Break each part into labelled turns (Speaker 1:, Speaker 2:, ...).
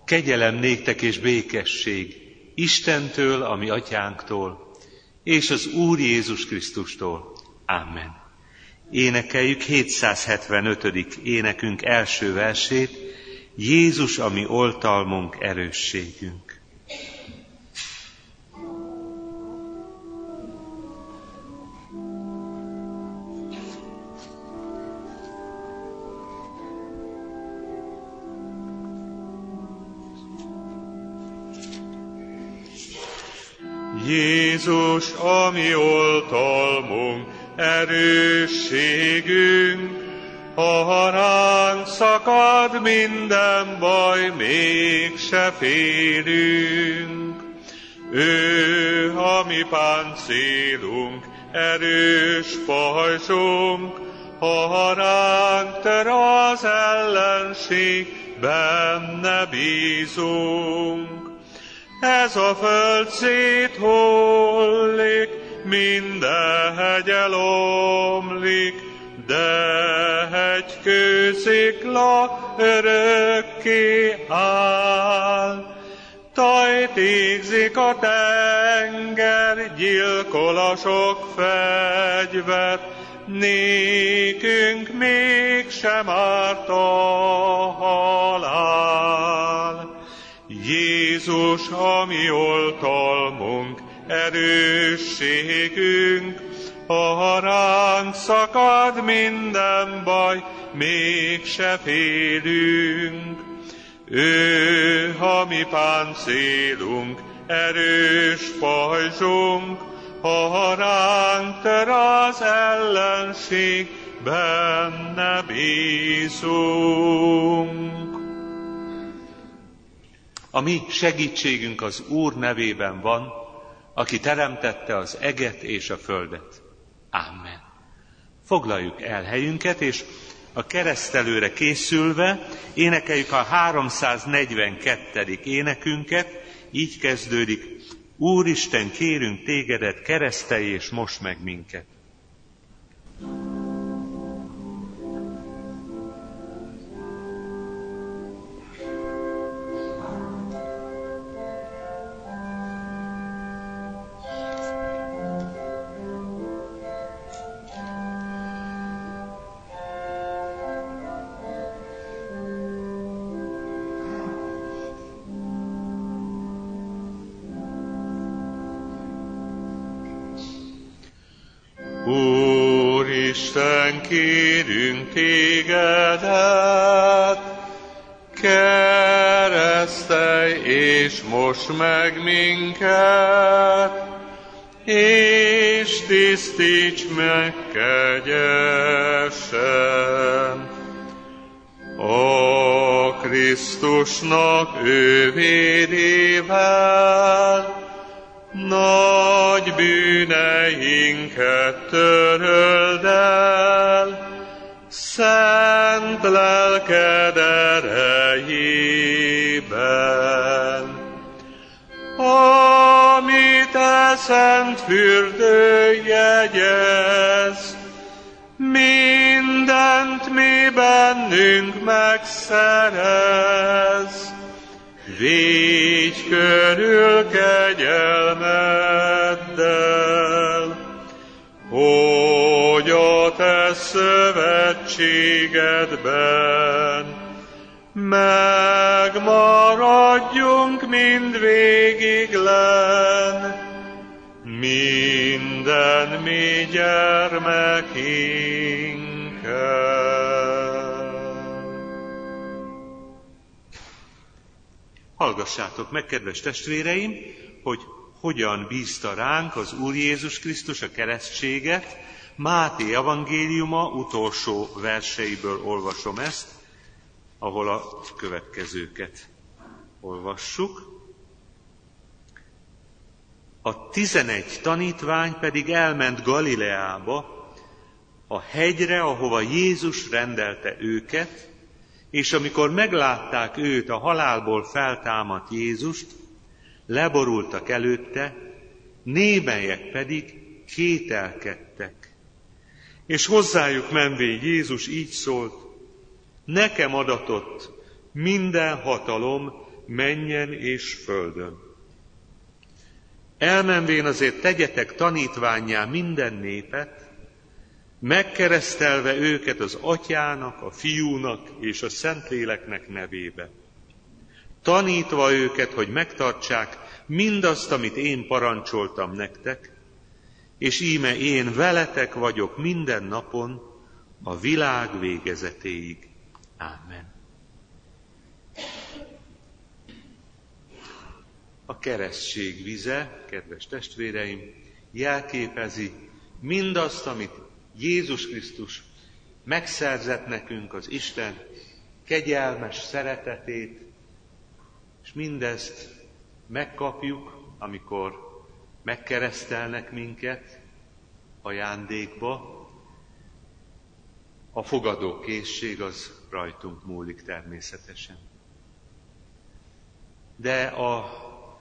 Speaker 1: Kegyelem néktek és békesség Istentől, a mi atyánktól, és az Úr Jézus Krisztustól. Amen. Énekeljük 775. énekünk első versét, Jézus, a mi oltalmunk, erősségünk.
Speaker 2: Jézus, a mi oltalmunk, erősségünk, ha ránk szakad minden baj, mégse félünk. Ő, a mi páncélunk, erős pajzsunk, ha ránk tör az ellenség, benne bízunk. Ez a föld széthullik, minden hegy elomlik, de egy kőszikla örökké áll. Tajt égzik a tenger, gyilkol a sok fegyver, nékünk mégsem árt a halál. Jézus, a mi oltalmunk, erősségünk, ha ránk szakad minden baj, mégse félünk. Ő, a mi páncélunk, erős pajzsunk, ha ránk tör az ellenség, benne bízunk.
Speaker 1: A mi segítségünk az Úr nevében van, aki teremtette az eget és a földet. Amen. Foglaljuk el helyünket, és a keresztelőre készülve énekeljük a 342. énekünket, így kezdődik: Úristen, kérünk tégedet, keresztelj és mosd meg minket.
Speaker 2: Úristen, kérünk tégedet, keresztelj és mosd meg minket, és tisztíts meg kegyesen. A Krisztusnak ő vérével nagy bűneinket töröld el, szent lelked erejében. Amit e szent fürdő jegyez, mindent mi bennünk megszerez. Védj körül kegyelmeddel, hogy a te szövetségedben megmaradjunk mindvégiglen, minden mi gyermekinkkel.
Speaker 1: Hallgassátok meg, kedves testvéreim, hogy hogyan bízta ránk az Úr Jézus Krisztus a keresztséget. Máté evangéliuma utolsó verseiből olvasom ezt, ahol a következőket olvassuk. A 11 tanítvány pedig elment Galileába, a hegyre, ahova Jézus rendelte őket, és amikor meglátták őt, a halálból feltámadt Jézust, leborultak előtte, némelyek pedig kételkedtek. És hozzájuk menvén Jézus így szólt: nekem adatott minden hatalom mennyen és földön. Elmenvén azért tegyetek tanítvánnyá minden népet, megkeresztelve őket az Atyának, a Fiúnak és a Szentléleknek nevébe. Tanítva őket, hogy megtartsák mindazt, amit én parancsoltam nektek, és íme én veletek vagyok minden napon a világ végezetéig. Ámen. A keresztség vize, kedves testvéreim, jelképezi mindazt, amit Jézus Krisztus megszerzett nekünk, az Isten kegyelmes szeretetét, és mindezt megkapjuk, amikor megkeresztelnek minket ajándékba. A fogadókészség az rajtunk múlik természetesen. De a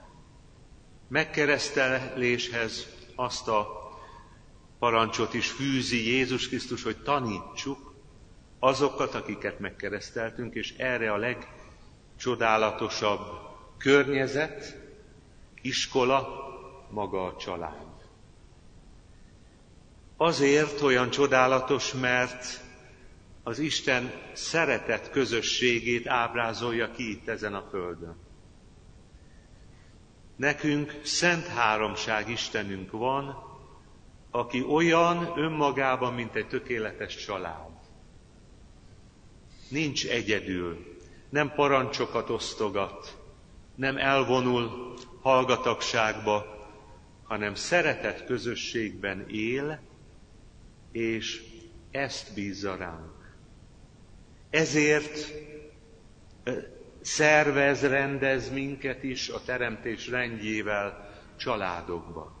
Speaker 1: megkereszteléshez azt a parancsot is fűzi Jézus Krisztus, hogy tanítsuk azokat, akiket megkereszteltünk, és erre a legcsodálatosabb környezet, iskola, maga a család. Azért olyan csodálatos, mert az Isten szeretet közösségét ábrázolja ki itt ezen a földön. Nekünk szent háromság Istenünk van, aki olyan önmagában, mint egy tökéletes család. Nincs egyedül, nem parancsokat osztogat, nem elvonul hallgatagságba, hanem szeretet közösségben él, és ezt bízza ránk. Ezért szervez, rendez minket is a teremtés rendjével családokba.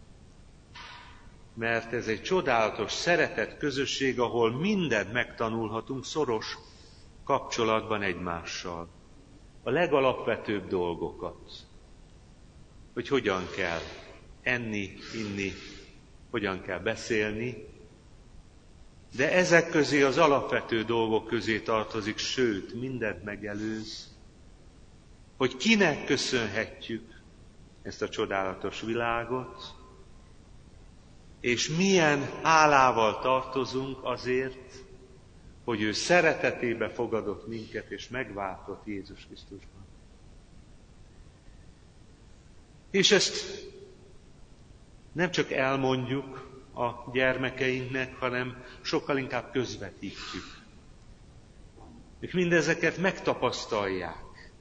Speaker 1: Mert ez egy csodálatos szeretet közösség, ahol mindent megtanulhatunk szoros kapcsolatban egymással. A legalapvetőbb dolgokat. Hogy hogyan kell enni, inni, hogyan kell beszélni, de ezek közé az alapvető dolgok közé tartozik, sőt, mindent megelőz, hogy kinek köszönhetjük ezt a csodálatos világot, és milyen hálával tartozunk azért, hogy ő szeretetébe fogadott minket, és megváltott Jézus Krisztusban. És ezt nem csak elmondjuk a gyermekeinknek, hanem sokkal inkább közvetítjük. Ők mindezeket megtapasztalják.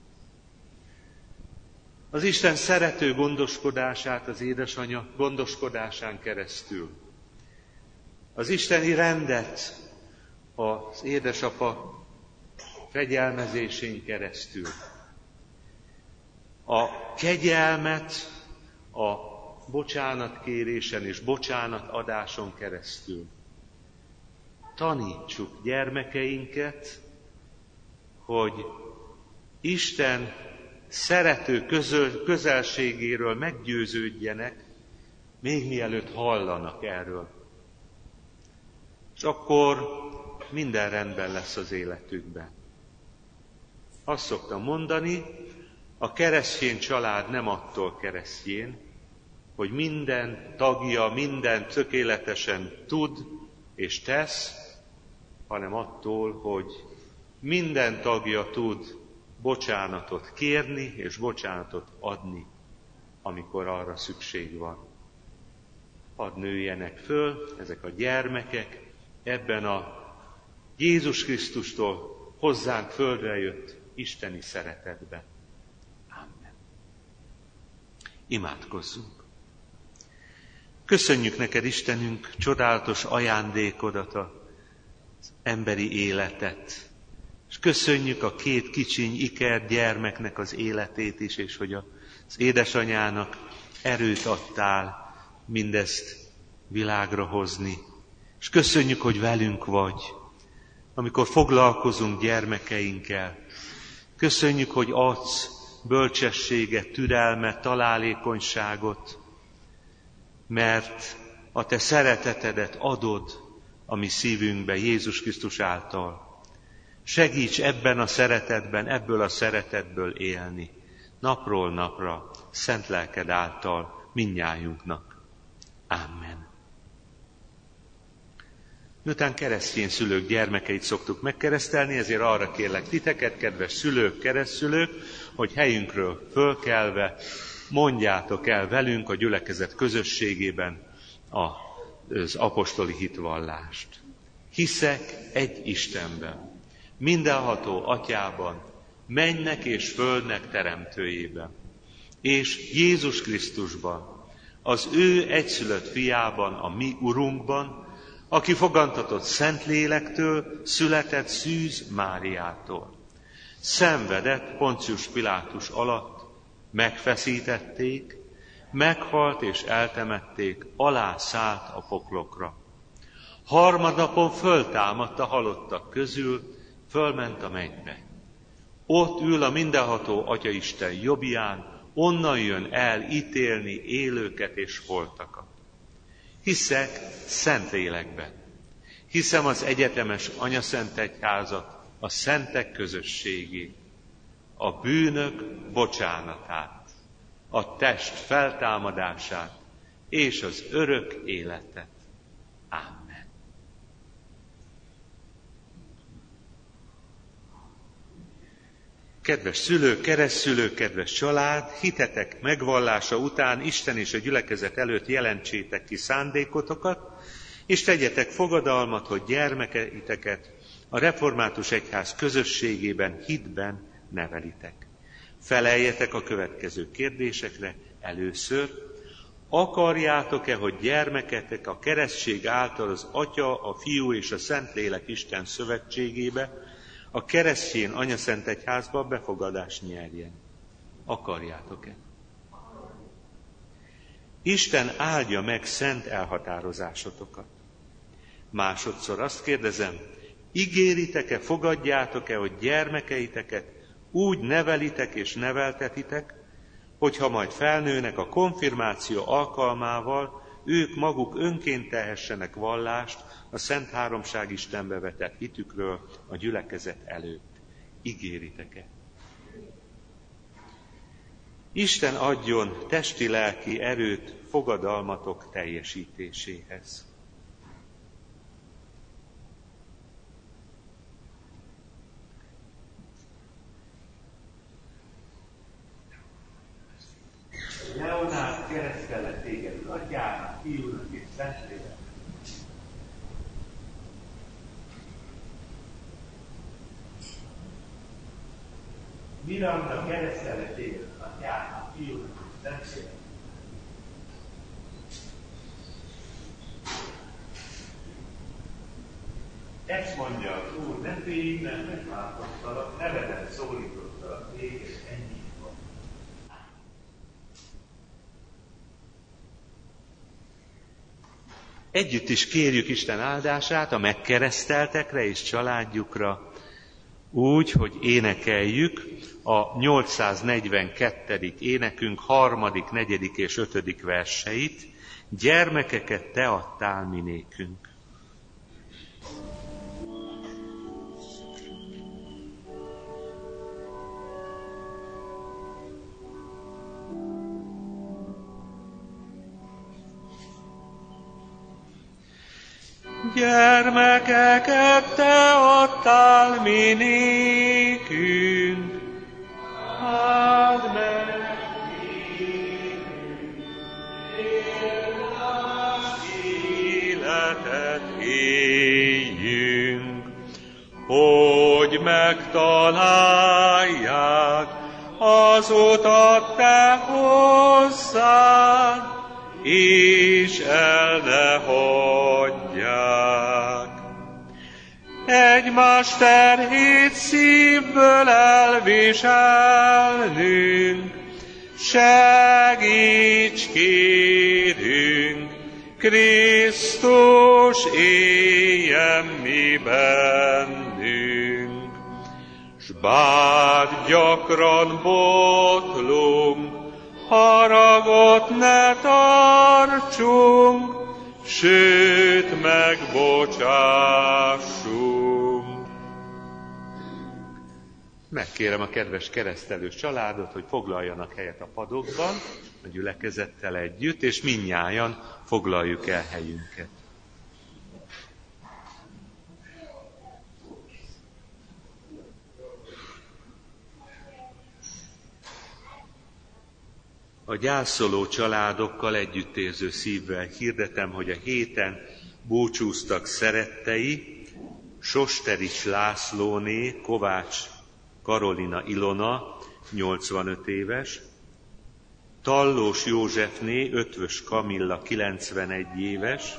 Speaker 1: Az Isten szerető gondoskodását az édesanyja gondoskodásán keresztül. Az isteni rendet az édesapa fegyelmezésén keresztül. A kegyelmet a bocsánatkérésen és bocsánatadáson keresztül. Tanítsuk gyermekeinket, hogy Isten szerető közelségéről meggyőződjenek, még mielőtt hallanak erről. És akkor minden rendben lesz az életükben. Azt szoktam mondani, a keresztény család nem attól keresztény, hogy minden tagja mindent tökéletesen tud és tesz, hanem attól, hogy minden tagja tud bocsánatot kérni és bocsánatot adni, amikor arra szükség van. Hadd nőjenek föl ezek a gyermekek ebben a Jézus Krisztustól hozzánk földre jött isteni szeretetben. Amen. Imádkozzunk. Köszönjük neked, Istenünk, csodálatos ajándékodat, az emberi életet. És köszönjük a két kicsiny iker gyermeknek az életét is, és hogy az édesanyának erőt adtál mindezt világra hozni. És köszönjük, hogy velünk vagy, amikor foglalkozunk gyermekeinkkel. Köszönjük, hogy adsz bölcsességet, türelmet, találékonyságot, mert a te szeretetedet adod a mi szívünkbe Jézus Krisztus által. Segíts ebben a szeretetben, ebből a szeretetből élni. napról napra szent lelked által mindnyájunknak. Amen. Miután keresztény szülők gyermekeit szoktuk megkeresztelni, ezért arra kérlek titeket, kedves szülők, keresztszülők, hogy helyünkről fölkelve mondjátok el velünk a gyülekezet közösségében az apostoli hitvallást. Hiszek egy Istenben, mindenható Atyában, mennek és földnek teremtőjében, és Jézus Krisztusban, az ő egyszülött fiában, a mi Urunkban, aki fogantatott Szentlélektől, született Szűz Máriától. Szenvedett Poncius Pilátus alatt, megfeszítették, meghalt és eltemették, alászállt a poklokra. Harmadnapon föltámadt a halottak közül, fölment a mennybe. Ott ül a mindenható Atyaisten jobbján, onnan jön el ítélni élőket és holtakat. Hiszek Szentlélekben. Hiszem az egyetemes Anyaszentegyházat, a szentek közösségét, a bűnök bocsánatát, a test feltámadását és az örök életet. Ámen. Kedves szülők, keresztszülők, kedves család, hitetek megvallása után Isten és a gyülekezet előtt jelentsétek ki szándékotokat, és tegyetek fogadalmat, hogy gyermekeiteket a református egyház közösségében, hitben nevelitek. Feleljetek a következő kérdésekre először. Akarjátok-e, hogy gyermeketek a keresztség által az Atya, a Fiú és a Szentlélek Isten szövetségébe, a keresztény Anyaszentegyházba befogadást nyerjen? Akarjátok-e? Isten áldja meg szent elhatározásotokat. Másodszor azt kérdezem, ígéritek-e, fogadjátok-e, hogy gyermekeiteket úgy nevelitek és neveltetitek, hogyha majd felnőnek a konfirmáció alkalmával, ők maguk önként tehessenek vallást a Szent Háromság Istenbe vetett hitükről a gyülekezet előtt. Ígéritek-e? Isten adjon testi-lelki erőt fogadalmatok teljesítéséhez. Leonárd keresztellek téged az Atyának, Fiúnak és Szentléleknek. Miranda keresztellek téged az Atyának, Fiúnak és Szentléleknek. Ezt mondja az Úr, ne félj, mert megváltoztalak, nevedet szólítottalak téged, ennyi van. Együtt is kérjük Isten áldását a megkereszteltekre és családjukra, úgy, hogy énekeljük a 842. énekünk 3., 4. és 5. verseit. Gyermekeket te adtál mi nékünk. Gyermekeket te adtál mi nékünk, áld meg nékünk, élás életet éljünk, hogy megtalálják az utat te hozzád, és el ne hagyják. Egymás terhét szívből elviselnünk, segíts kérünk, Krisztus éljen mi bennünk. S bár gyakran botlunk, haragot ne tartsunk, sőt megbocsássunk. Megkérem a kedves keresztelős családot, hogy foglaljanak helyet a padokban, a gyülekezettel együtt, és mindnyájan foglaljuk el helyünket. A gyászoló családokkal együttérző szívvel hirdetem, hogy a héten búcsúztak szerettei, Sosterics Lászlóné, Kovács Karolina Ilona, 85 éves, Tallós Józsefné, Ötvös Kamilla, 91 éves,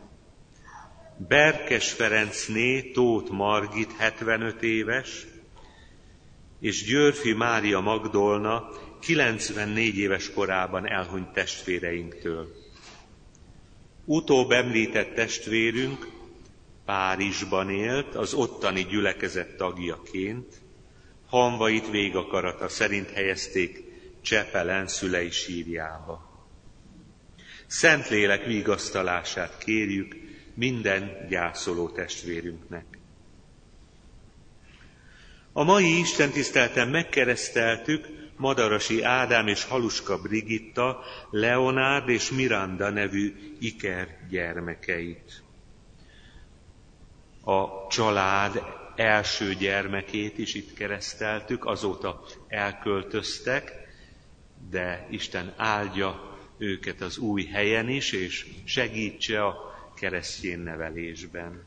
Speaker 1: Berkes Ferencné, Tóth Margit, 75 éves, és Györfi Mária Magdolna, 94 éves korában elhunyt testvéreinktől. Utóbb említett testvérünk Párizsban élt, az ottani gyülekezet tagjaként, hamvait végakarata szerint helyezték Csepelen szülei sírjába. Szentlélek vigasztalását kérjük minden gyászoló testvérünknek. A mai istentiszteleten megkereszteltük Madarasi Ádám és Haluska Brigitta, Leonárd és Miranda nevű iker gyermekeit. A család első gyermekét is itt kereszteltük, azóta elköltöztek, de Isten áldja őket az új helyen is, és segítse a keresztjén nevelésben.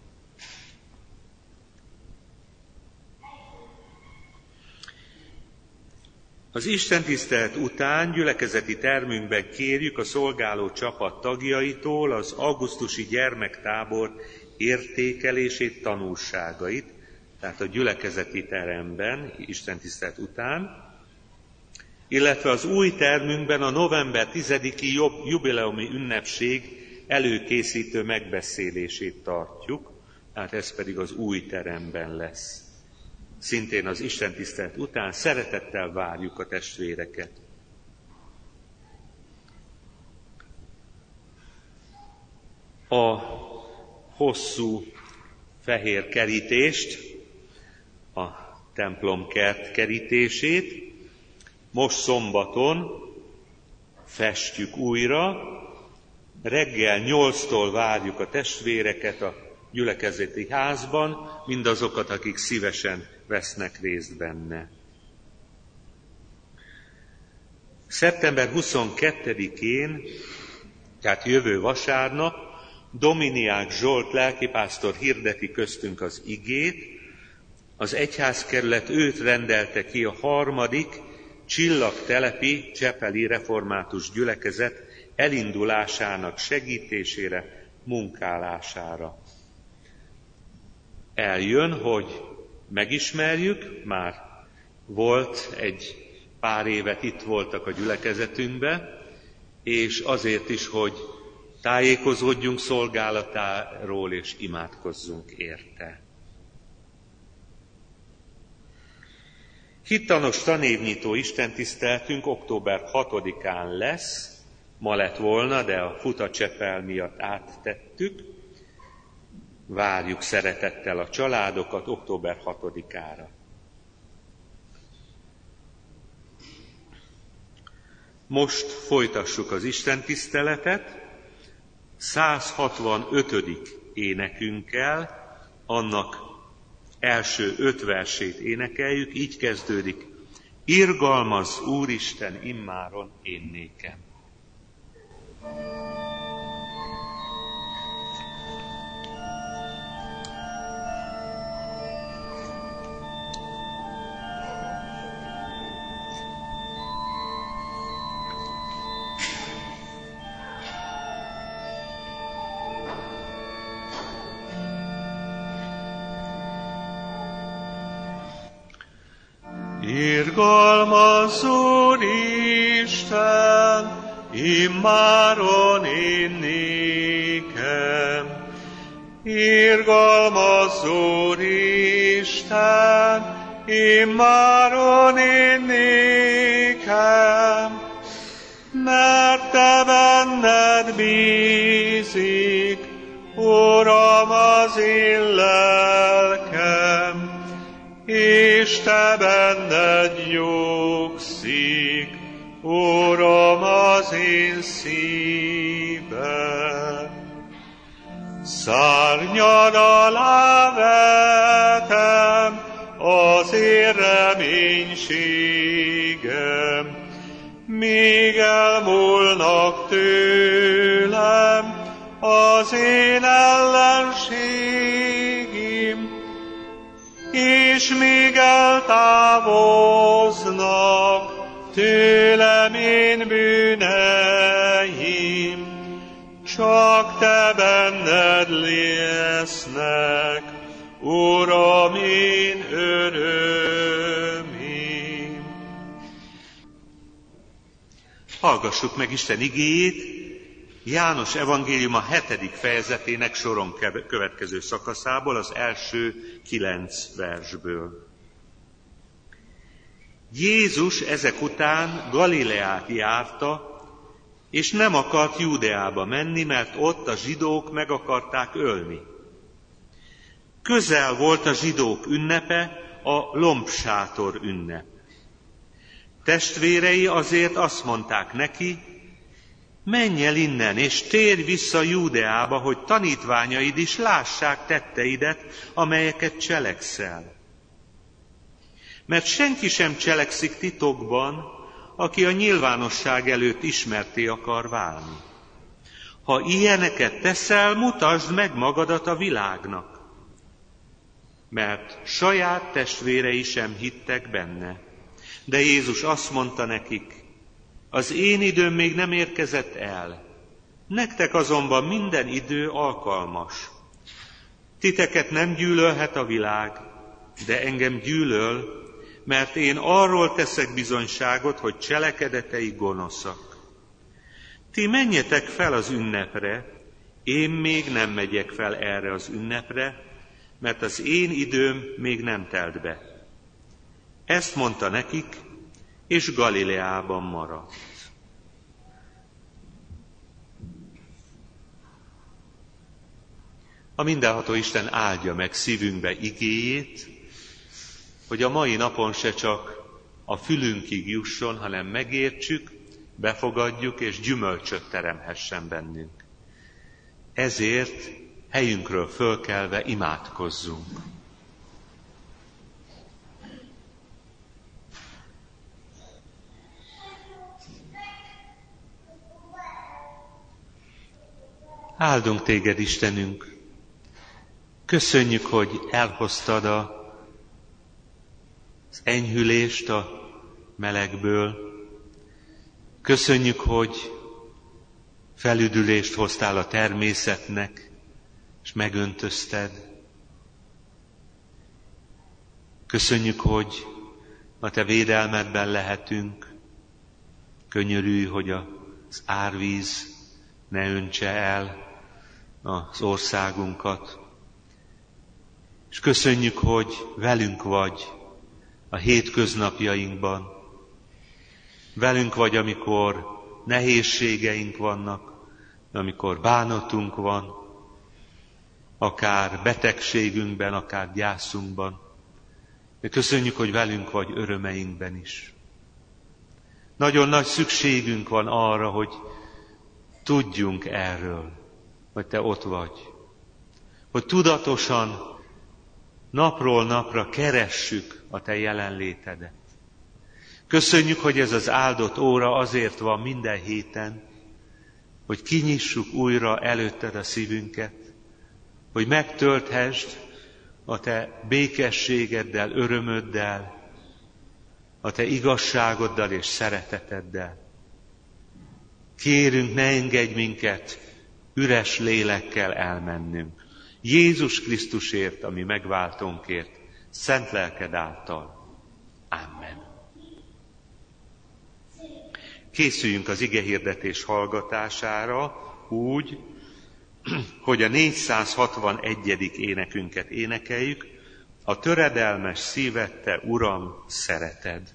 Speaker 1: Az istentisztelet után gyülekezeti termünkben kérjük a szolgáló csapat tagjaitól az augusztusi gyermektábor értékelését, tanulságait, tehát a gyülekezeti teremben, istentisztelet után, illetve az új termünkben a november 10-i jubileumi ünnepség előkészítő megbeszélését tartjuk, tehát ez pedig az új teremben lesz. Szintén az istentisztelet után szeretettel várjuk a testvéreket. A hosszú fehér kerítést, a templomkert kerítését most szombaton festjük újra. Reggel 8-tól várjuk a testvéreket a gyülekezeti házban, mindazokat, akik szívesen vesznek részt benne. Szeptember 22-én, tehát jövő vasárnap, Dominiák Zsolt lelkipásztor hirdeti köztünk az igét, az egyházkerület őt rendelte ki a 3. csillagtelepi csepeli református gyülekezet elindulásának segítésére, munkálására. Eljön, hogy megismerjük, már volt egy pár évet itt voltak a gyülekezetünkben, és azért is, hogy tájékozódjunk szolgálatáról, és imádkozzunk érte. Hittanos tanévnyitó istentiszteltünk október 6-án lesz, ma lett volna, de a futacsepel miatt áttettük. Várjuk szeretettel a családokat október 6-ára. Most folytassuk az istentiszteletet 165. énekünkkel, annak első 5 versét énekeljük, így kezdődik: Irgalmaz Úristen immáron én nékem.
Speaker 2: Irgalmaz Úristen, immáron én nékem. Irgalmaz Úristen, immáron én nékem. Mert te benned bízik, Uram, az én lelkem, és te benned nyugszik, Uram, az én szívem. Szárnyad alá vetem az én reménységem, míg elmúlnak tőlem az én ellenségim, és míg eltávoznak tőlem én bűneim, csak te benned lesznek, Uram, én örömém.
Speaker 1: Hallgassuk meg Isten igéjét, János evangélium a 7. fejezetének soron következő szakaszából, az első 9 versből. Jézus ezek után Galileát járta, és nem akart Júdeába menni, mert ott a zsidók meg akarták ölni. Közel volt a zsidók ünnepe, a lombsátor ünnep. Testvérei azért azt mondták neki, menj el innen, és térj vissza Júdeába, hogy tanítványaid is lássák tetteidet, amelyeket cselekszel. Mert senki sem cselekszik titokban, aki a nyilvánosság előtt ismertté akar válni. Ha ilyeneket teszel, mutasd meg magadat a világnak. Mert saját testvérei sem hittek benne. De Jézus azt mondta nekik, az én időm még nem érkezett el, nektek azonban minden idő alkalmas. Titeket nem gyűlölhet a világ, de engem gyűlöl, mert én arról teszek bizonyságot, hogy cselekedetei gonoszak. Ti menjetek fel az ünnepre, én még nem megyek fel erre az ünnepre, mert az én időm még nem telt be. Ezt mondta nekik, és Galileában maradt. A mindenható Isten áldja meg szívünkbe igéjét, hogy a mai napon se csak a fülünkig jusson, hanem megértsük, befogadjuk és gyümölcsöt teremhessen bennünk. Ezért helyünkről fölkelve imádkozzunk. Áldunk téged, Istenünk! Köszönjük, hogy elhoztad az enyhülést a melegből. Köszönjük, hogy felüdülést hoztál a természetnek, és megöntözted. Köszönjük, hogy a te védelmedben lehetünk. Könyörülj, hogy az árvíz ne öntse el az országunkat. És köszönjük, hogy velünk vagy a hétköznapjainkban. Velünk vagy, amikor nehézségeink vannak, amikor bánatunk van, akár betegségünkben, akár gyászunkban. De köszönjük, hogy velünk vagy örömeinkben is. Nagyon nagy szükségünk van arra, hogy tudjunk erről, hogy te ott vagy. Hogy tudatosan napról napra keressük a te jelenlétedet. Köszönjük, hogy ez az áldott óra azért van minden héten, hogy kinyissuk újra előtted a szívünket, hogy megtölthesd a te békességeddel, örömöddel, a te igazságoddal és szereteteddel. Kérünk, ne engedj minket üres lélekkel elmennünk. Jézus Krisztusért, ami megváltónkért, szent lelked által. Amen. Készüljünk az igehirdetés hallgatására úgy, hogy a 461. énekünket énekeljük, a töredelmes szívet te, Uram, szereted.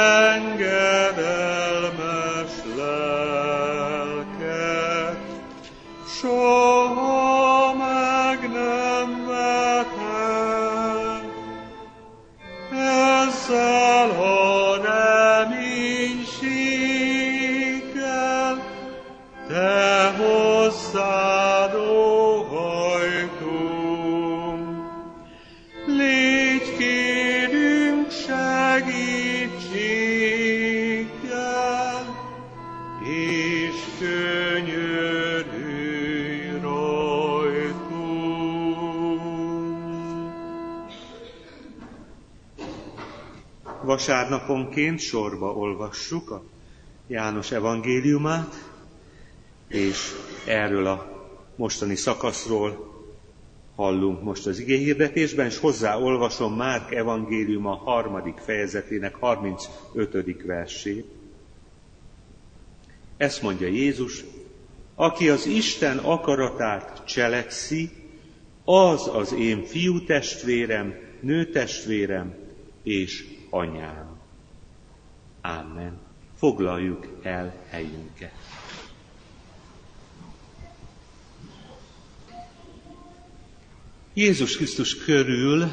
Speaker 2: engedelmes lelket, soha meg nem vethet. Ezzel a reménységgel te hozzád óhajtunk. Légy kérünk segítséggel, és könyörülj rajtunk.
Speaker 1: Vasárnaponként sorba olvassuk a János evangéliumát, és erről a mostani szakaszról hallunk most az igéhirdetésben, és hozzáolvasom Márk evangéliuma 3. fejezetének 35. versét. Ezt mondja Jézus: aki az Isten akaratát cselekszi, az az én fiútestvérem, nőtestvérem és anyám. Amen. Foglaljuk el helyünket. Jézus Krisztus körül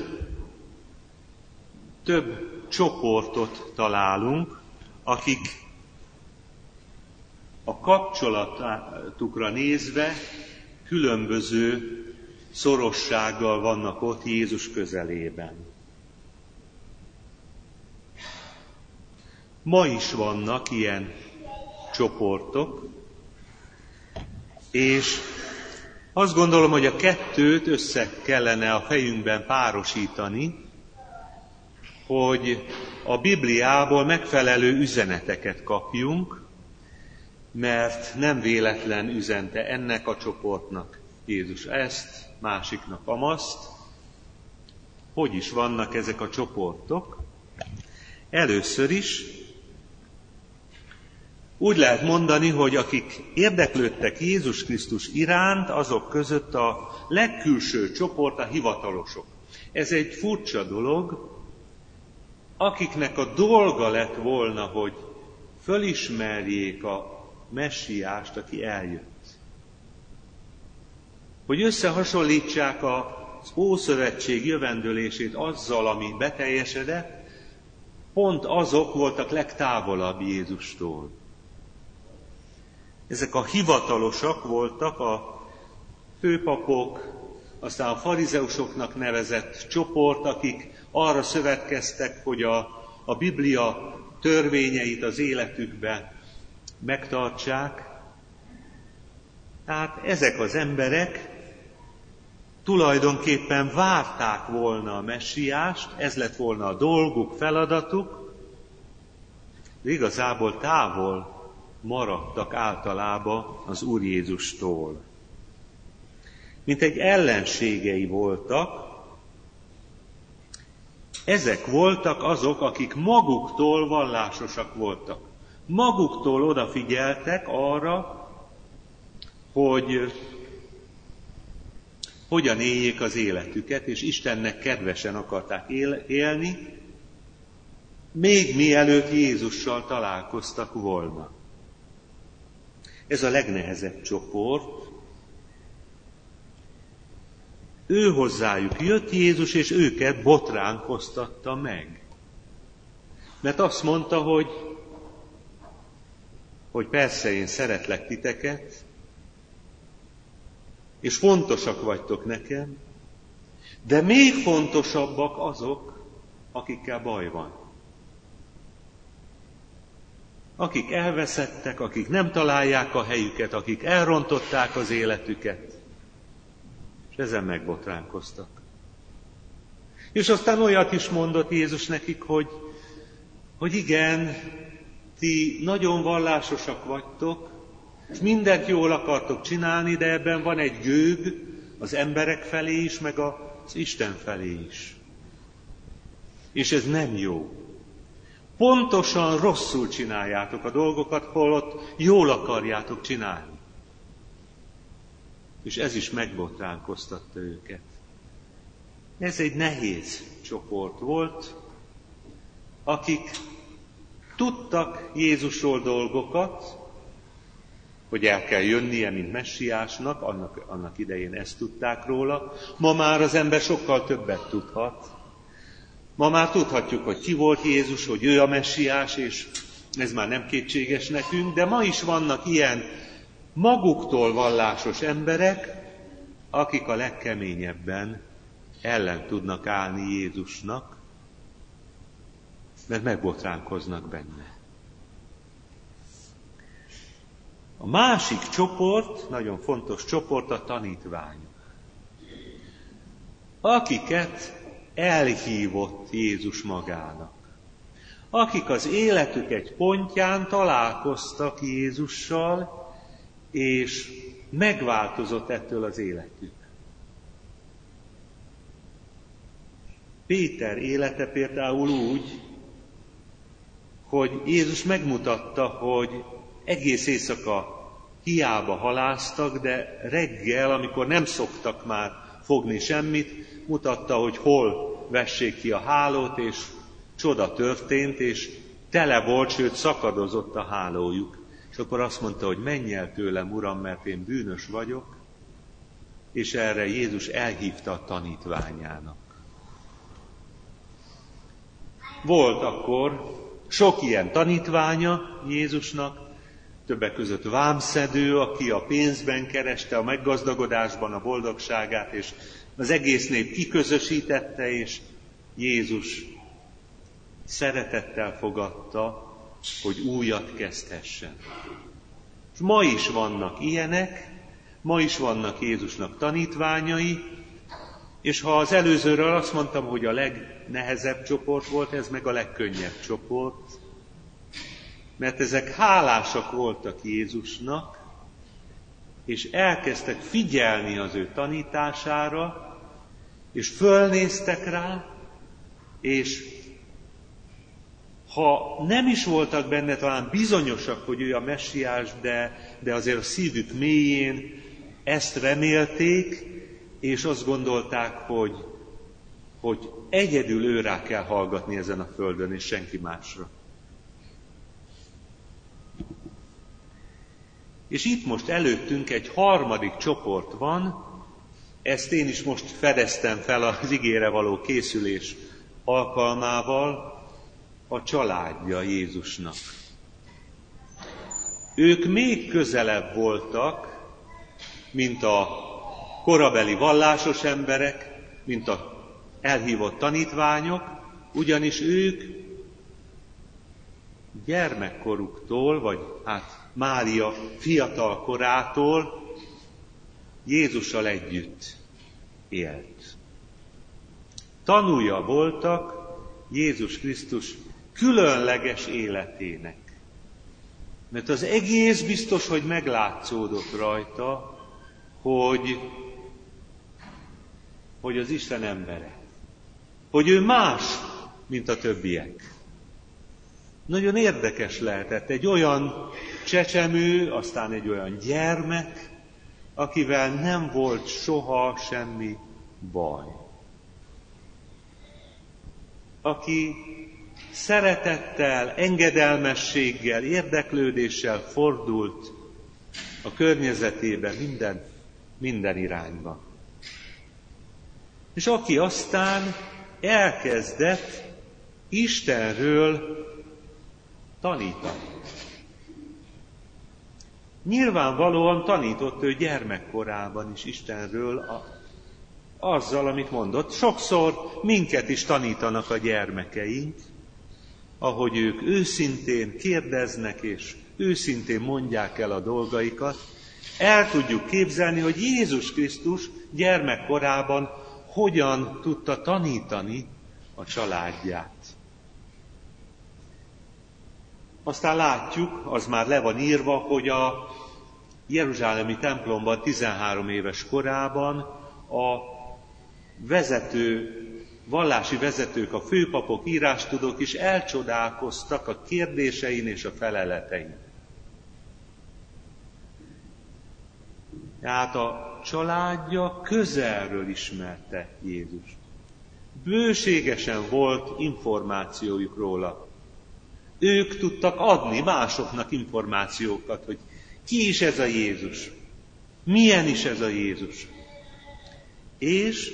Speaker 1: több csoportot találunk, akik a kapcsolatukra nézve különböző szorossággal vannak ott Jézus közelében. Ma is vannak ilyen csoportok, és azt gondolom, hogy a kettőt össze kellene a fejünkben párosítani, hogy a Bibliából megfelelő üzeneteket kapjunk, mert nem véletlen üzente ennek a csoportnak Jézus ezt, másiknak amazt. Hogy is vannak ezek a csoportok? Először is úgy lehet mondani, hogy akik érdeklődtek Jézus Krisztus iránt, azok között a legkülső csoport a hivatalosok. Ez egy furcsa dolog, akiknek a dolga lett volna, hogy fölismerjék a messiást, aki eljött. Hogy összehasonlítsák az Ószövetség jövendőlését azzal, ami beteljesedett, pont azok voltak legtávolabb Jézustól. Ezek a hivatalosak voltak a főpapok, aztán a farizeusoknak nevezett csoport, akik arra szövetkeztek, hogy a Biblia törvényeit az életükbe megtartsák. Tehát ezek az emberek tulajdonképpen várták volna a messiást, ez lett volna a dolguk, feladatuk, de igazából távol maradtak általában az Úr Jézustól. Mint egy ellenségei voltak, ezek voltak azok, akik maguktól vallásosak voltak. Maguktól odafigyeltek arra, hogy hogyan éljék az életüket, és Istennek kedvesen akarták élni, még mielőtt Jézussal találkoztak volna. Ez a legnehezebb csoport. Ő hozzájuk jött Jézus, és őket botránkoztatta meg. Mert azt mondta, hogy persze én szeretlek titeket, és fontosak vagytok nekem, de még fontosabbak azok, akikkel baj van. Akik elveszettek, akik nem találják a helyüket, akik elrontották az életüket, és ezen megbotránkoztak. És aztán olyat is mondott Jézus nekik, hogy igen, ti nagyon vallásosak vagytok, és mindent jól akartok csinálni, de ebben van egy gőg az emberek felé is, meg az Isten felé is. És ez nem jó. Pontosan rosszul csináljátok a dolgokat, holott jól akarjátok csinálni. És ez is megbotránkoztatta őket. Ez egy nehéz csoport volt, akik tudtak Jézusról dolgokat, hogy el kell jönnie, mint messiásnak, annak idején ezt tudták róla. Ma már az ember sokkal többet tudhat. Ma már tudhatjuk, hogy ki volt Jézus, hogy ő a messiás, és ez már nem kétséges nekünk, de ma is vannak ilyen maguktól vallásos emberek, akik a legkeményebben ellen tudnak állni Jézusnak, mert megbotránkoznak benne. A másik csoport, nagyon fontos csoport, a tanítványok, akiket elhívott Jézus magának. Akik az életük egy pontján találkoztak Jézussal, és megváltozott ettől az életük. Péter élete például úgy, hogy Jézus megmutatta, hogy egész éjszaka hiába halásztak, de reggel, amikor nem szoktak már fogni semmit, mutatta, hogy hol vessék ki a hálót, és csoda történt, és tele volt, sőt szakadozott a hálójuk. És akkor azt mondta, hogy menj el tőlem, Uram, mert én bűnös vagyok, és erre Jézus elhívta a tanítványának. Volt akkor sok ilyen tanítványa Jézusnak, többek között vámszedő, aki a pénzben kereste, a meggazdagodásban a boldogságát, és az egész nép kiközösítette, és Jézus szeretettel fogadta, hogy újat kezdhessen. És ma is vannak ilyenek, ma is vannak Jézusnak tanítványai, és ha az előzőről azt mondtam, hogy a legnehezebb csoport volt, ez meg a legkönnyebb csoport, mert ezek hálásak voltak Jézusnak, és elkezdtek figyelni az ő tanítására, és fölnéztek rá, és ha nem is voltak benne talán bizonyosak, hogy ő a messiás, de azért a szívük mélyén ezt remélték, és azt gondolták, hogy egyedül őrá kell hallgatni ezen a földön, és senki másra. És itt most előttünk egy harmadik csoport van, ezt én is most fedeztem fel az igére való készülés alkalmával, a családja Jézusnak. Ők még közelebb voltak, mint a korabeli vallásos emberek, mint a elhívott tanítványok, ugyanis ők gyermekkoruktól, vagy Mária fiatal korától Jézussal együtt élt. Tanúja voltak Jézus Krisztus különleges életének. Mert az egész biztos, hogy meglátszódott rajta, hogy az Isten embere. Hogy ő más, mint a többiek. Nagyon érdekes lehetett egy olyan csecsemő, aztán egy olyan gyermek, akivel nem volt soha semmi baj. Aki szeretettel, engedelmességgel, érdeklődéssel fordult a környezetébe minden irányba. És aki aztán elkezdett Istenről tanítani. Nyilvánvalóan tanított ő gyermekkorában is Istenről azzal, amit mondott. Sokszor minket is tanítanak a gyermekeink, ahogy ők őszintén kérdeznek, és őszintén mondják el a dolgaikat. El tudjuk képzelni, hogy Jézus Krisztus gyermekkorában hogyan tudta tanítani a családját. Aztán látjuk, az már le van írva, hogy a jeruzsálemi templomban 13 éves korában a vallási vezetők, a főpapok, írástudók is elcsodálkoztak a kérdésein és a feleletein. Tehát a családja közelről ismerte Jézust. Bőségesen volt információjuk róla. Ők tudtak adni másoknak információkat, hogy ki is ez a Jézus, milyen is ez a Jézus. És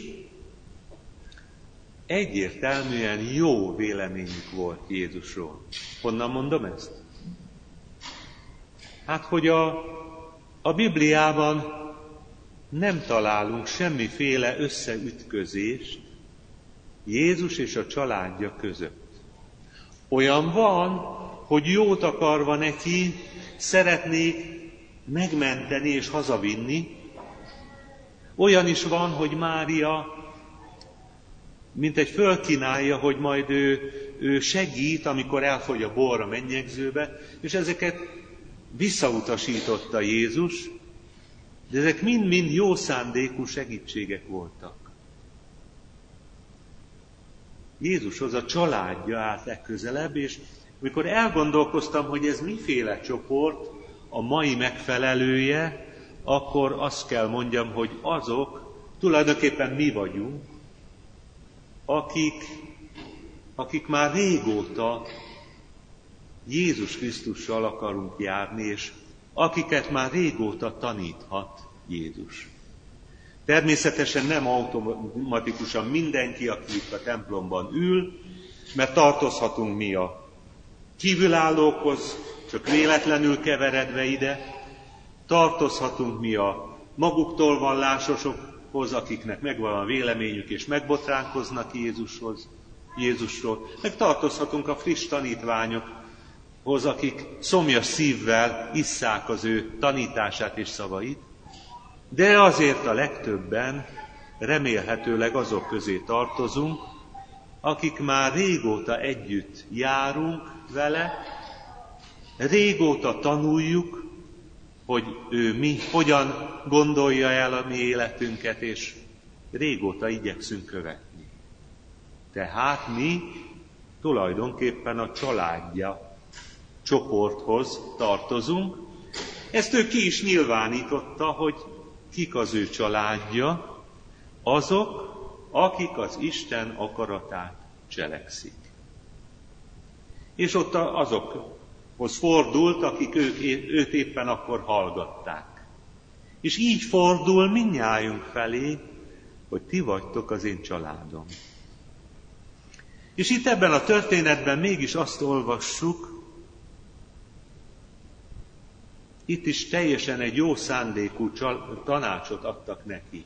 Speaker 1: egyértelműen jó véleményük volt Jézusról. Honnan mondom ezt? Hát, hogy a Bibliában nem találunk semmiféle összeütközést Jézus és a családja között. Olyan van, hogy jót akarva neki szeretnék megmenteni és hazavinni. Olyan is van, hogy Mária mintegy fölkínálja, hogy majd ő segít, amikor elfogy a bor a mennyegzőbe, és ezeket visszautasította Jézus, de ezek mind-mind jó szándékú segítségek voltak. Jézushoz a családja állt legközelebb, és amikor elgondolkoztam, hogy ez miféle csoport, a mai megfelelője, akkor azt kell mondjam, hogy azok tulajdonképpen mi vagyunk, akik már régóta Jézus Krisztussal akarunk járni, és akiket már régóta taníthat Jézus. Természetesen nem automatikusan mindenki, aki itt a templomban ül, mert tartozhatunk mi a kívülállókhoz, csak véletlenül keveredve ide, tartozhatunk mi a maguktól vallásosokhoz, akiknek megvan a véleményük és megbotránkoznak Jézusról, meg tartozhatunk a friss tanítványokhoz, akik szomjas szívvel isszák az ő tanítását és szavait, de azért a legtöbben remélhetőleg azok közé tartozunk, akik már régóta együtt járunk vele, régóta tanuljuk, hogy ő hogyan gondolja el a mi életünket, és régóta igyekszünk követni. Tehát mi tulajdonképpen a családja csoporthoz tartozunk. Ezt ő ki is nyilvánította, hogy kik az ő családja, azok, akik az Isten akaratát cselekszik. És ott azokhoz fordult, akik őt éppen akkor hallgatták. És így fordul mindnyájunk felé, hogy ti vagytok az én családom. És itt ebben a történetben mégis azt olvassuk, itt is teljesen egy jó szándékú tanácsot adtak neki.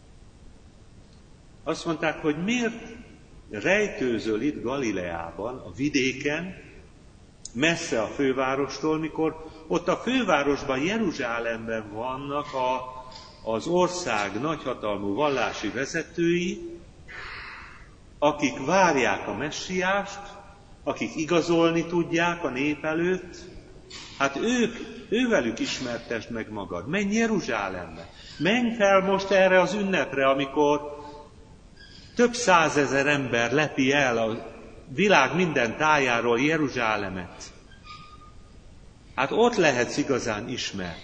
Speaker 1: Azt mondták, hogy miért rejtőzöl itt Galileában, a vidéken, messze a fővárostól, mikor ott a fővárosban, Jeruzsálemben vannak az ország nagyhatalmú vallási vezetői, akik várják a messiást, akik igazolni tudják a nép előtt. Hát ővelük ismertesd meg magad. Menj Jeruzsálembe. Menj fel most erre az ünnepre, amikor több százezer ember lepi el a világ minden tájáról Jeruzsálemet. Hát ott lehetsz igazán ismert.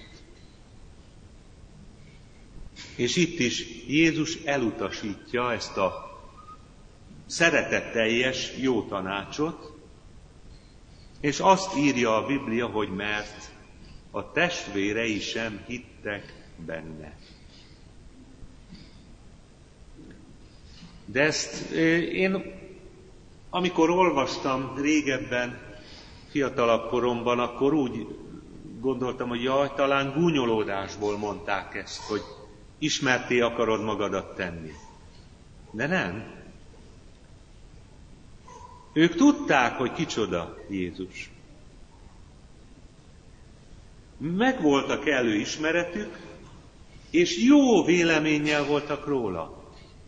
Speaker 1: És itt is Jézus elutasítja ezt a szeretetteljes jó tanácsot, és azt írja a Biblia, hogy mert a testvérei sem hittek benne. De ezt én, amikor olvastam régebben, fiatalabb koromban, akkor úgy gondoltam, hogy talán gúnyolódásból mondták ezt, hogy ismerté akarod magadat tenni. De nem. Ők tudták, hogy kicsoda Jézus. Megvolt a kellő ismeretük, és jó véleménnyel voltak róla.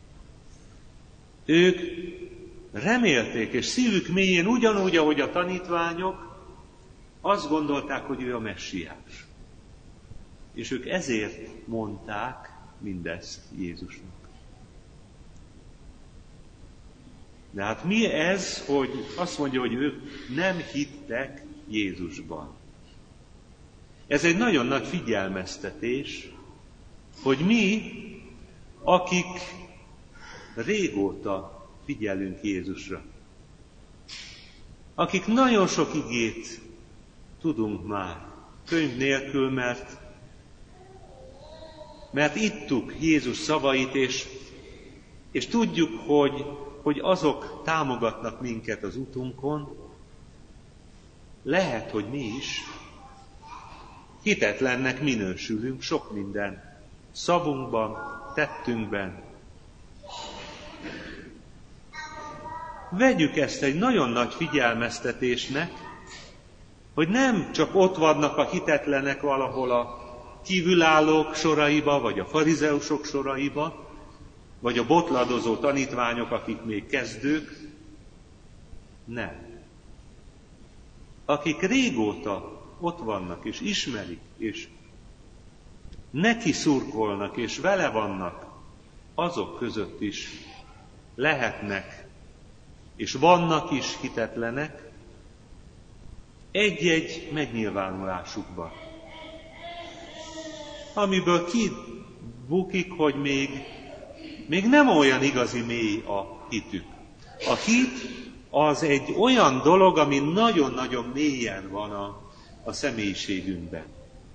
Speaker 1: Ők remélték, és szívük mélyén ugyanúgy, ahogy a tanítványok, azt gondolták, hogy ő a messiás. És ők ezért mondták mindezt Jézusnak. De hát mi ez, hogy azt mondja, hogy ők nem hittek Jézusban? Ez egy nagyon nagy figyelmeztetés, hogy mi, akik régóta figyelünk Jézusra, akik nagyon sok igét tudunk már könyv nélkül, mert ittuk Jézus szavait, és tudjuk, hogy azok támogatnak minket az utunkon. Lehet, hogy mi is hitetlennek minősülünk sok minden szavunkban, tettünkben. Vegyük ezt egy nagyon nagy figyelmeztetésnek, hogy nem csak ott vannak a hitetlenek valahol a kívülállók soraiba, vagy a farizeusok soraiba, vagy a botladozó tanítványok, akik még kezdők. Nem. Akik régóta ott vannak, és ismerik, és neki szurkolnak, és vele vannak, azok között is lehetnek, és vannak is hitetlenek, egy-egy megnyilvánulásukban, amiből kibukik, hogy még nem olyan igazi mély a hitük. A hit az egy olyan dolog, ami nagyon-nagyon mélyen van a személyiségünkben.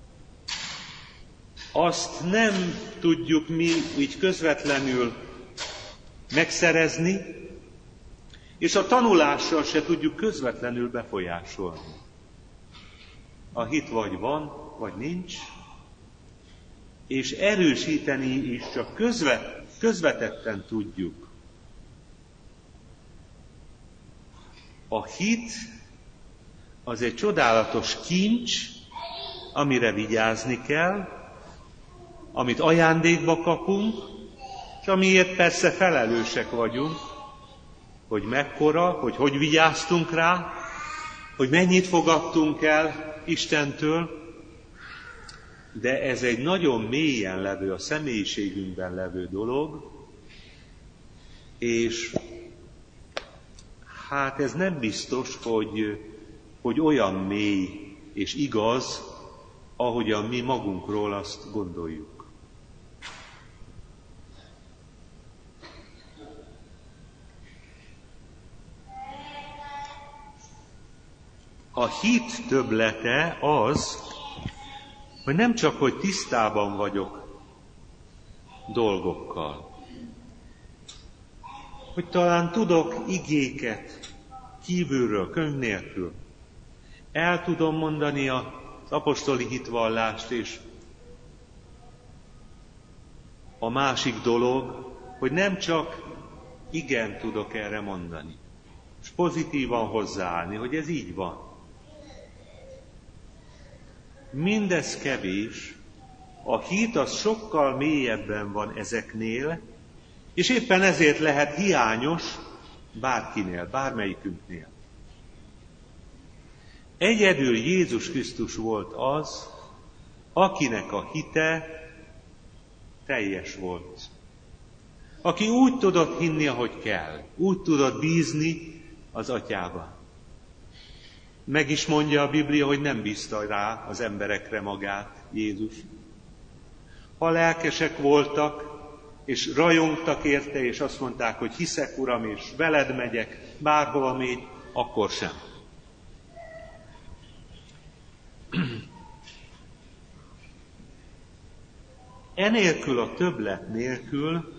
Speaker 1: Azt nem tudjuk mi így közvetlenül megszerezni, és a tanulással se tudjuk közvetlenül befolyásolni. A hit vagy van, vagy nincs, és erősíteni is csak közvetetten tudjuk. A hit az egy csodálatos kincs, amire vigyázni kell, amit ajándékba kapunk, és amiért persze felelősek vagyunk, hogy mekkora, hogy vigyáztunk rá, hogy mennyit fogadtunk el Istentől, de ez egy nagyon mélyen levő, a személyiségünkben levő dolog, és hát ez nem biztos, hogy olyan mély és igaz, ahogyan mi magunkról azt gondoljuk. A hit többlete az, hogy nem csak, hogy tisztában vagyok dolgokkal, hogy talán tudok igéket kívülről, könyv nélkül. El tudom mondani az apostoli hitvallást, és a másik dolog, hogy nem csak igen tudok erre mondani, és pozitívan hozzáállni, hogy ez így van. Mindez kevés, a hit az sokkal mélyebben van ezeknél, és éppen ezért lehet hiányos bárkinél, bármelyikünknél. Egyedül Jézus Krisztus volt az, akinek a hite teljes volt. Aki úgy tudott hinni, ahogy kell, úgy tudott bízni az Atyában. Meg is mondja a Biblia, hogy nem bízta rá az emberekre magát Jézus. Ha lelkesek voltak, és rajongtak érte, és azt mondták, hogy hiszek, Uram, és veled megyek, bárhova mégy, akkor sem. Enélkül, a többlet nélkül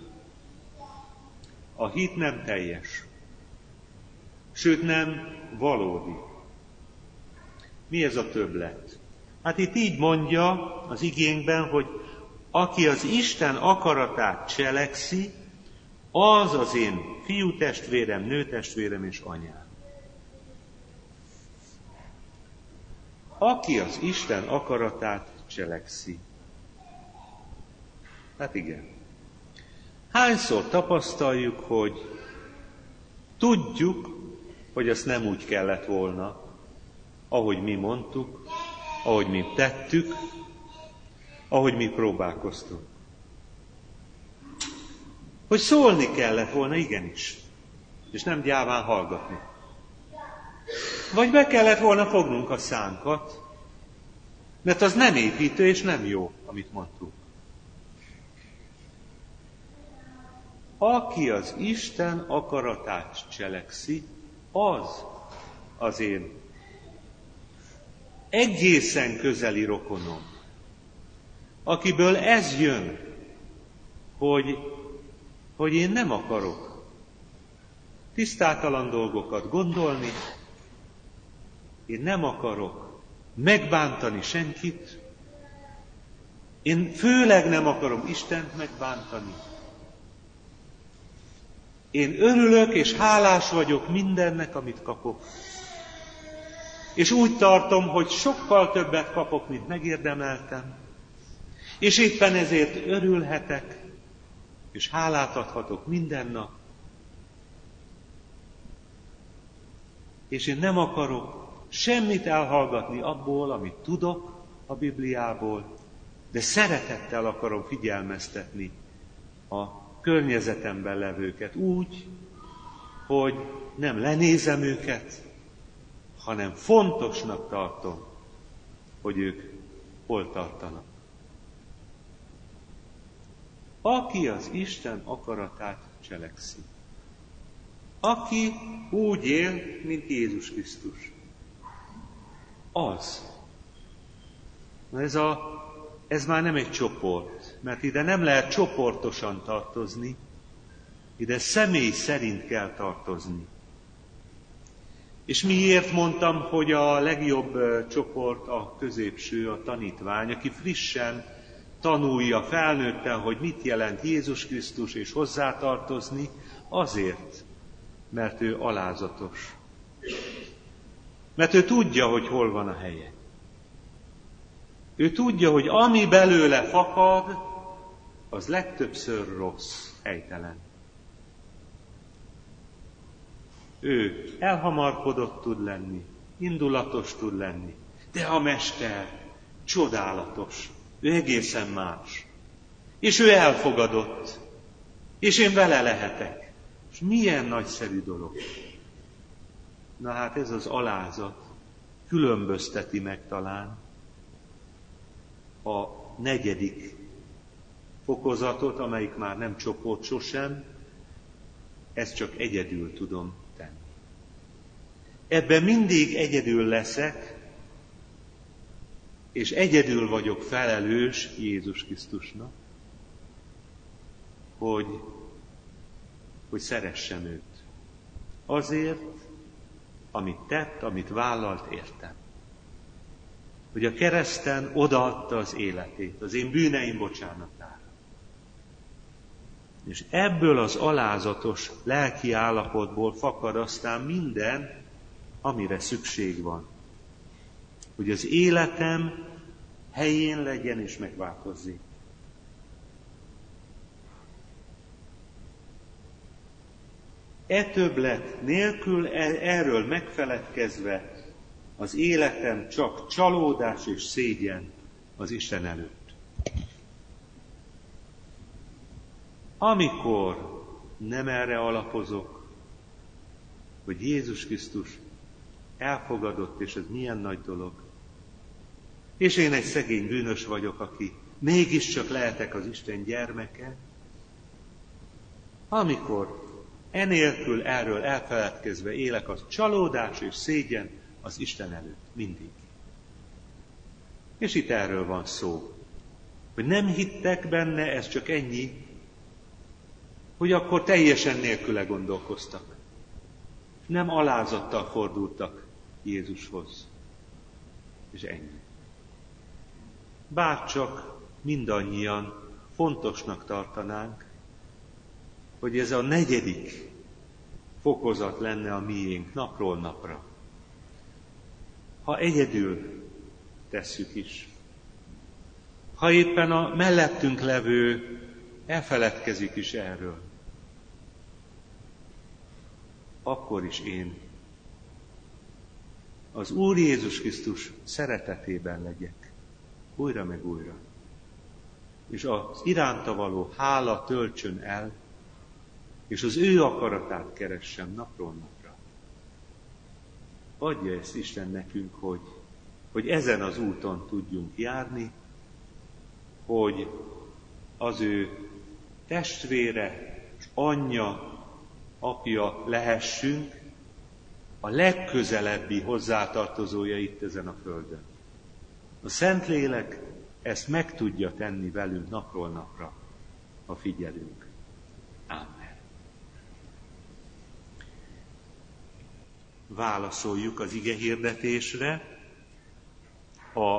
Speaker 1: a hit nem teljes, sőt nem valódi. Mi ez a többlet? Hát itt így mondja az igénkben, hogy aki az Isten akaratát cselekszi, az az én fiútestvérem, nőtestvérem és anyám. Aki az Isten akaratát cselekszi. Hát igen. Hányszor tapasztaljuk, hogy tudjuk, hogy ezt nem úgy kellett volna, ahogy mi mondtuk, ahogy mi tettük, ahogy mi próbálkoztunk. Hogy szólni kellett volna, igenis, és nem gyáván hallgatni. Vagy be kellett volna fognunk a szánkat, mert az nem építő és nem jó, amit mondtunk. Aki az Isten akaratát cselekszi, az az én egészen közeli rokonom, akiből ez jön, hogy én nem akarok tisztátalan dolgokat gondolni, én nem akarok megbántani senkit, én főleg nem akarom Istent megbántani. Én örülök és hálás vagyok mindennek, amit kapok. És úgy tartom, hogy sokkal többet kapok, mint megérdemeltem. És éppen ezért örülhetek, és hálát adhatok minden nap. És én nem akarok semmit elhallgatni abból, amit tudok a Bibliából, de szeretettel akarom figyelmeztetni a környezetemben levőket úgy, hogy nem lenézem őket, hanem fontosnak tartom, hogy ők hol tartanak. Aki az Isten akaratát cselekszi. Aki úgy él, mint Jézus Krisztus. Az. Na ez már nem egy csoport, mert ide nem lehet csoportosan tartozni, ide személy szerint kell tartozni. És miért mondtam, hogy a legjobb csoport a középső, a tanítvány, aki frissen tanulja felnőtten, hogy mit jelent Jézus Krisztus és hozzátartozni, azért, mert ő alázatos. Mert ő tudja, hogy hol van a helye. Ő tudja, hogy ami belőle fakad, az legtöbbször rossz, helytelen. Ő elhamarkodott tud lenni, indulatos tud lenni, de a mester csodálatos, ő egészen más. És ő elfogadott, és én vele lehetek. És milyen nagyszerű dolog. Na hát ez az alázat különbözteti meg talán a 4. fokozatot, amelyik már nem csoport sosem, ezt csak egyedül tudom tenni. Ebben mindig egyedül leszek, és egyedül vagyok felelős Jézus Krisztusnak, hogy szeressem őt. Azért, amit tett, amit vállalt, értem. Hogy a kereszten odaadta az életét, az én bűneim bocsánatára. És ebből az alázatos lelki állapotból fakad aztán minden, amire szükség van. Hogy az életem helyén legyen és megváltozzék. Többlet nélkül, erről megfeledkezve, az életem csak csalódás és szégyen az Isten előtt. Amikor nem erre alapozok, hogy Jézus Krisztus elfogadott, és ez milyen nagy dolog, és én egy szegény bűnös vagyok, aki mégiscsak lehetek az Isten gyermeke, amikor enélkül erről elfeledkezve élek, az csalódás és szégyen az Isten előtt. Mindig. És itt erről van szó. Hogy nem hittek benne, ez csak ennyi, hogy akkor teljesen nélküle gondolkoztak. Nem alázattal fordultak Jézushoz. És ennyi. Bárcsak mindannyian fontosnak tartanánk, hogy ez a 4. fokozat lenne a miénk napról napra. Ha egyedül tesszük is. Ha éppen a mellettünk levő elfeledkezik is erről. Akkor is én az Úr Jézus Krisztus szeretetében legyek. Újra meg újra. És az iránta való hála töltsön el, és az ő akaratát keressem napról napra. Adja ezt Isten nekünk, hogy ezen az úton tudjunk járni, hogy az ő testvére és anyja, apja lehessünk, a legközelebbi hozzátartozója itt ezen a földön. A Szentlélek ezt meg tudja tenni velünk napról napra, ha figyelünk. Ámen. Válaszoljuk az igehirdetésre a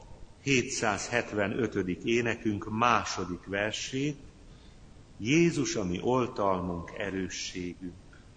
Speaker 1: 775. énekünk második versét, Jézus, a mi oltalmunk, erősségünk.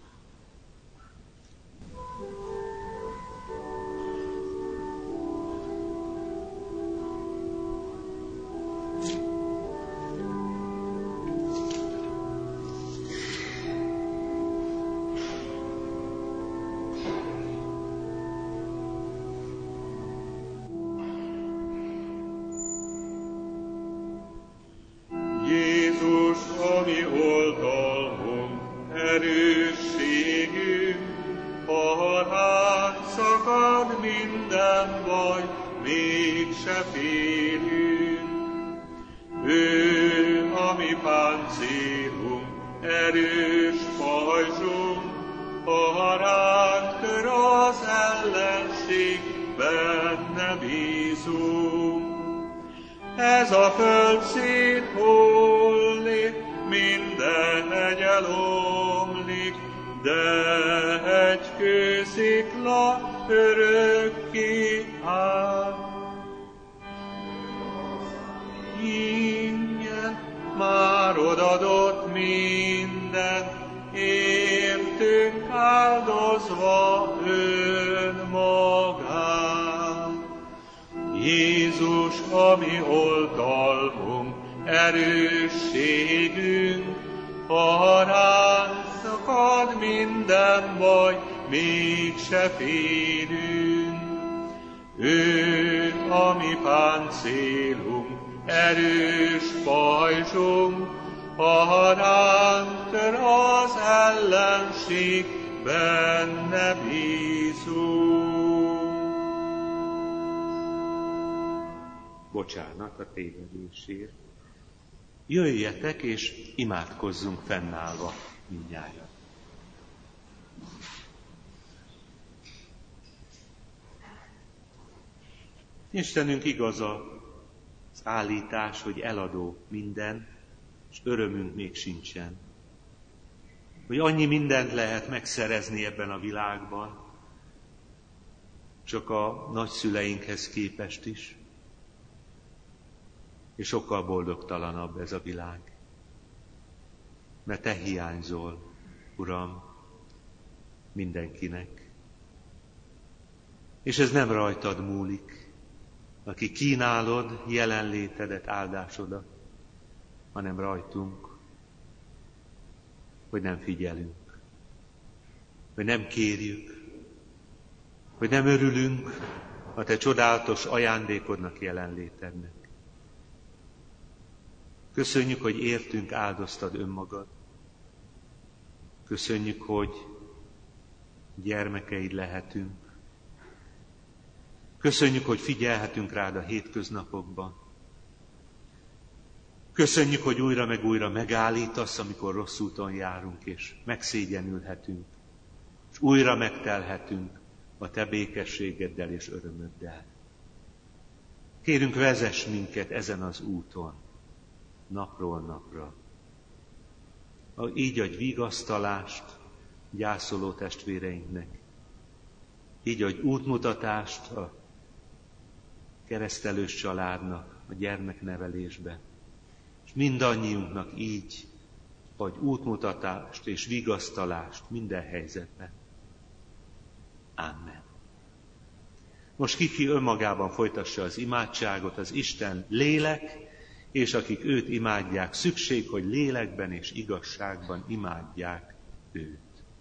Speaker 2: Ez a föld széthullik, minden hegyel omlik, de egy kőszikla örökké áll. Ingyen már odadott minden, értünk áldozva önmagát. Jézus, a mi oltalmunk, erősségünk, ha ránk szakad minden baj, mégse félünk. Ő a mi páncélunk, erős pajzsunk, ha ránk tör az ellenség, benne bízunk.
Speaker 1: Bocsánat a tévedésért. Jöjjetek és imádkozzunk fennállva mindnyájan. Istenünk, igaz az állítás, hogy eladó minden, és örömünk még sincsen. Hogy annyi mindent lehet megszerezni ebben a világban, csak a nagyszüleinkhez képest is, és sokkal boldogtalanabb ez a világ. Mert Te hiányzol, Uram, mindenkinek. És ez nem rajtad múlik, aki kínálod jelenlétedet, áldásodat, hanem rajtunk, hogy nem figyelünk, hogy nem kérjük, hogy nem örülünk a Te csodálatos ajándékodnak, jelenlétednek. Köszönjük, hogy értünk áldoztad önmagad. Köszönjük, hogy gyermekeid lehetünk. Köszönjük, hogy figyelhetünk rád a hétköznapokban. Köszönjük, hogy újra meg újra megállítasz, amikor rossz úton járunk, és megszégyenülhetünk, és újra megtelhetünk a Te békességeddel és örömöddel. Kérünk, vezess minket ezen az úton, napról napra. Így adj vigasztalást gyászoló testvéreinknek. Így adj útmutatást a keresztelős családnak a gyermeknevelésben. És mindannyiunknak így adj útmutatást és vigasztalást minden helyzetben. Amen. Most ki önmagában folytassa az imádságot, az Isten lélek, és akik őt imádják, szükség, hogy lélekben és igazságban imádják őt.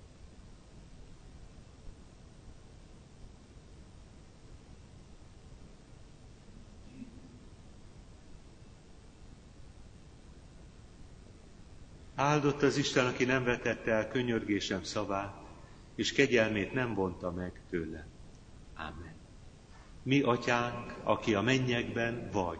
Speaker 1: Áldott az Isten, aki nem vetette el könyörgésem szavát, és kegyelmét nem vonta meg tőle. Ámen. Mi, Atyánk, aki a mennyekben vagy,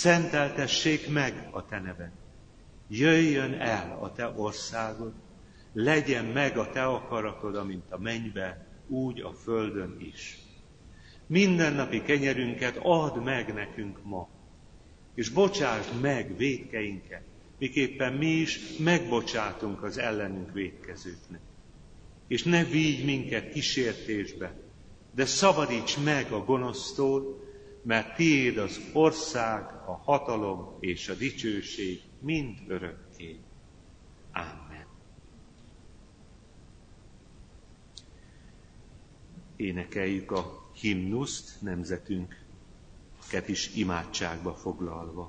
Speaker 1: szenteltessék meg a Te neved. Jöjjön el a Te országod, legyen meg a te akaratod, amint a mennyben, úgy a földön is. Mindennapi kenyerünket add meg nekünk ma, és bocsásd meg vétkeinket, miképpen mi is megbocsátunk az ellenünk vétkezőknek. És ne vigy minket kísértésbe, de szabadíts meg a gonosztól, mert tiéd az ország, a hatalom és a dicsőség mind örökké. Amen. Énekeljük a himnuszt, nemzetünket is imádságba foglalva.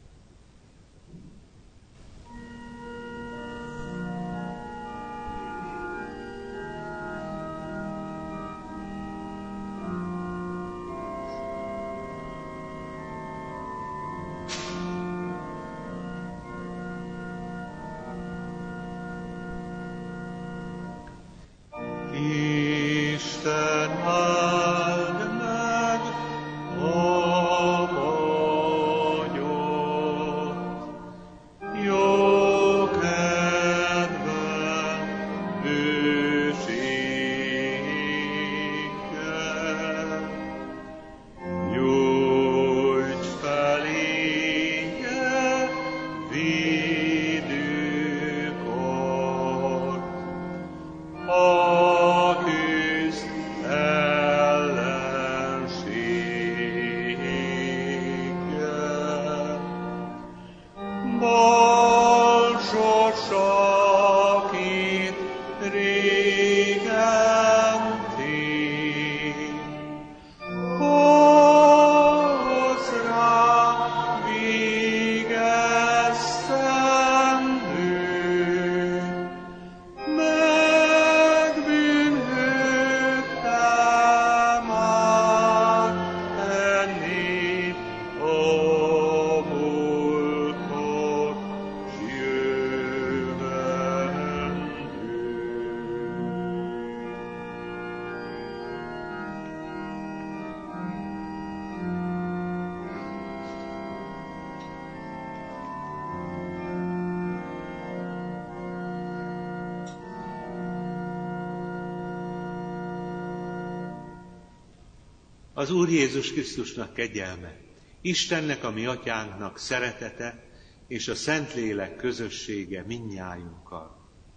Speaker 1: Az Úr Jézus Krisztusnak kegyelme, Istennek, a mi atyánknak szeretete, és a Szentlélek közössége mindnyájunkkal.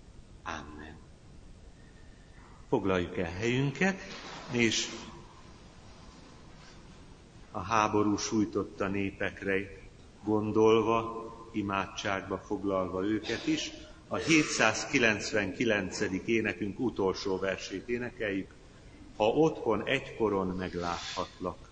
Speaker 1: Amen. Foglaljuk el helyünket, és a háború sújtotta népekre gondolva, imádságba foglalva őket is, a 799. énekünk utolsó versét énekeljük. Ha otthon egykoron megláthatlak.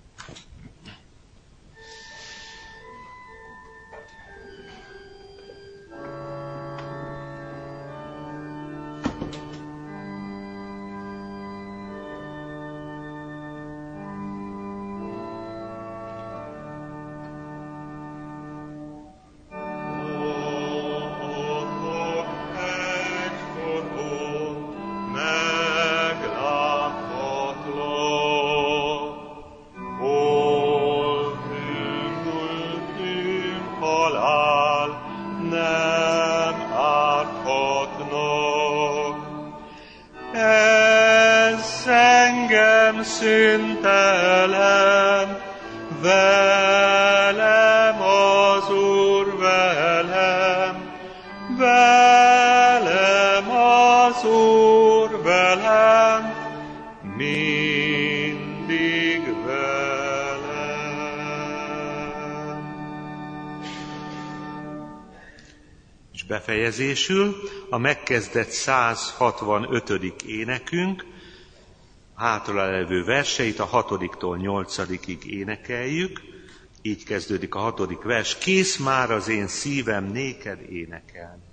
Speaker 2: Szüntelem, velem az Úr, velem, velem az Úr, velem, mindig velem.
Speaker 1: És befejezésül a megkezdett 165. énekünk, hátra levő verseit a 6-tól 8-ig énekeljük. Így kezdődik a 6. vers. Kész már az én szívem néked énekelni.